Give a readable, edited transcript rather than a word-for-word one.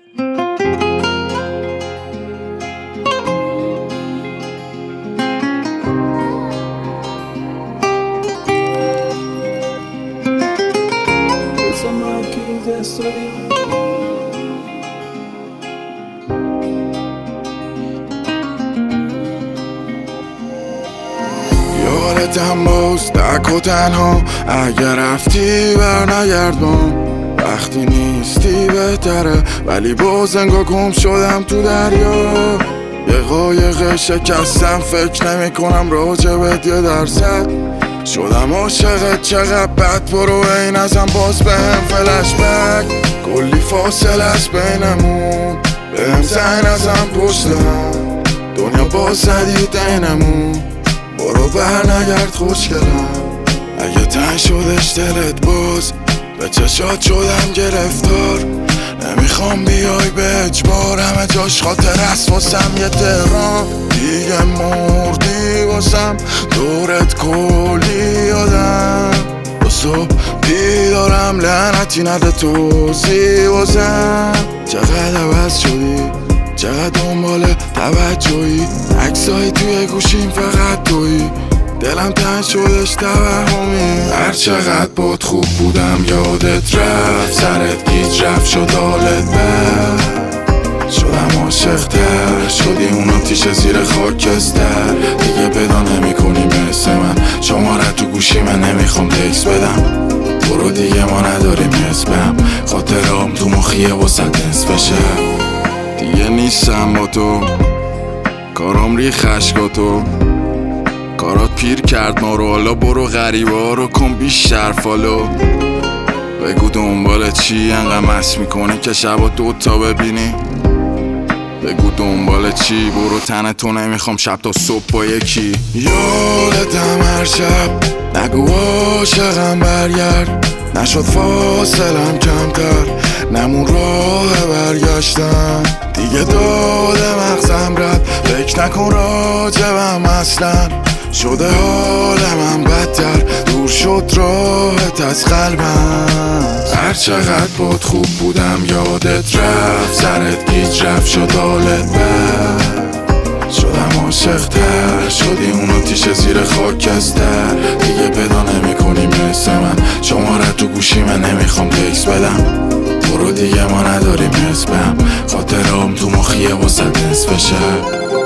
یادتم باز تک و تنها، اگر رفتی برنگردم. وقتی نیستی بهتره، ولی باز انگار گم شدم تو دریا. یه قایق شکستم، فکر نمی کنم راجبت یه درصد. شدم عاشقت چقدر بد، برو این ازم باز بهم فلش بک. کلی فاصله است بینمون، بهم زنگ ازم پشتم. دنیا باز زدید اینمون، برو برنگرد خوشگلم. اگه تنگ شدش دلت باز، به چشات شدم گرفتار. نمیخوام بیای به اجبار، همه جاش خاطر است واسم یه تهران. دیگه مردی واسم، دورت کلی یادم. با صبح بیدارم، لعنتی نده توضیح واسم. چقدر عوض شدی، چقدر دنبال توجهی. عکسایی توی گوشیم فقط تویی، دلم تنگ شدش توهمی. هر چقدر باد خوب بودم یادت رفت، سرت گیج رفت شد حالت بد. شدم عاشق تر، شدی اون آتیش زیر خاکستر. دیگه پیدا نمی کنی مثل من، شماره تو گوشی من نمیخوام تکس بدم. برو دیگه ما نداریم اسمم، خاطرام تو مخیه واسه نصف شب. دیگه نیستم با تو، کارام ری خشکاتو. کارات پیر کرد ما رو، حالا برو غریبه ها رو کن بیشتر فالو. بگو دنبال چی انقدر مست میکنی که شبا دوتا ببینی. بگو دنبال چی، برو تن تو نمیخوام شب تا صبح با یکی. یادتم هر شب، نگو عاشقم برگرد. نشد فاصلم کمتر، نمون راه برگشتن. دیگه داده مغزم رد، فکر نکن راجبم اصلا. شده حال من بدتر، دور شد راحت از قلبم. هر چقدر باد خوب بودم یادت رفت، سرت گیج رفت شد حالت بد. شدم عاشق تر، شدی اون آتیش زیر خاکستر. دیگه پیدا نمی کنی مثل من، شماره تو گوشی من نمیخوام تکس بدم. برو دیگه ما نداریم اسمم، خاطرام تو مخیه واسه نصف شب.